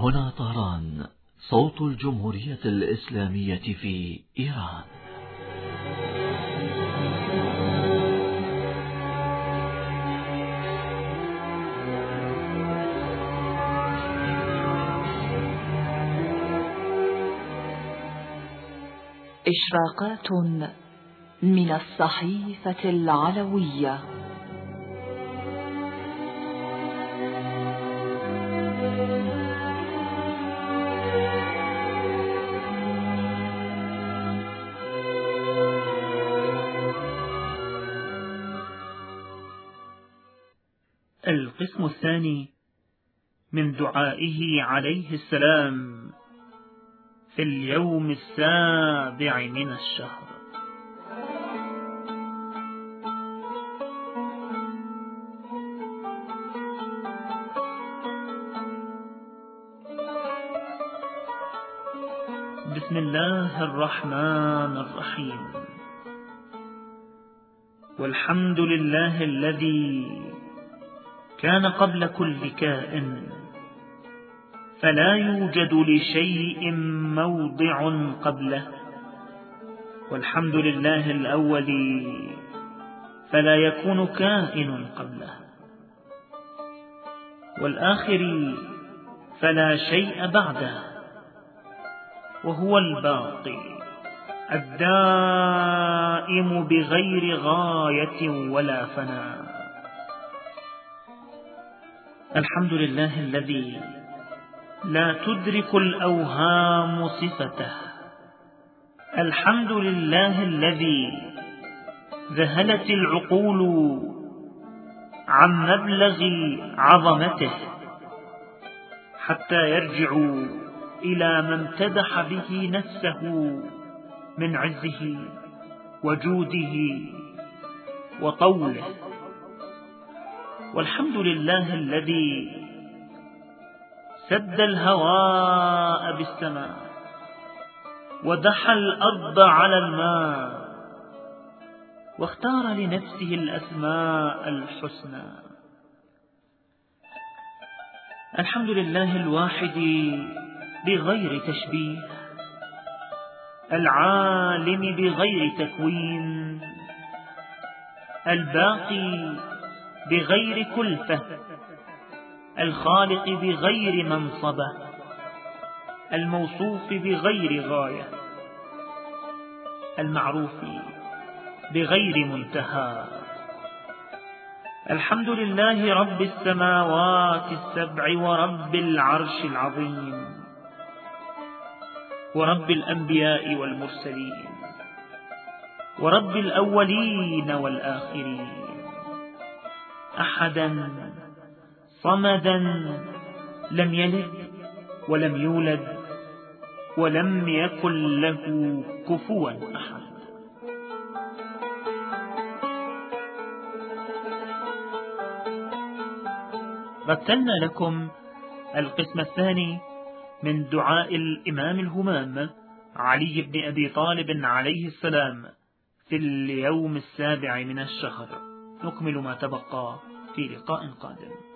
هنا طهران، صوت الجمهورية الإسلامية في إيران. إشراقات من الصحيفة العلوية. القسم الثاني من دعائه عليه السلام في اليوم السابع من الشهر. بسم الله الرحمن الرحيم. والحمد لله الذي كان قبل كل كائن، فلا يوجد لشيء موضع قبله. والحمد لله الأول، فلا يكون كائن قبله. والآخر، فلا شيء بعده. وهو الباقي الدائم بغير غاية ولا فناء. الحمد لله الذي لا تدرك الأوهام صفته. الحمد لله الذي ذهلت العقول عن مبلغ عظمته، حتى يرجعوا إلى ما امتدح به نفسه من عزه وجوده وطوله. والحمد لله الذي سد الهواء بالسماء، ودحى الأرض على الماء، واختار لنفسه الأسماء الحسنى. الحمد لله الواحد بغير تشبيه، العالم بغير تكوين، الباقي بغير كلفة، الخالق بغير منصبة، الموصوف بغير غاية، المعروف بغير منتهى. الحمد لله رب السماوات السبع، ورب العرش العظيم، ورب الأنبياء والمرسلين، ورب الأولين والآخرين، أحدا صمدا لم يلد ولم يولد ولم يكن له كفوا أحد. رتلنا لكم القسم الثاني من دعاء الإمام الهمام علي بن أبي طالب عليه السلام في اليوم السابع من الشهر. نكمل ما تبقى في لقاء قادم.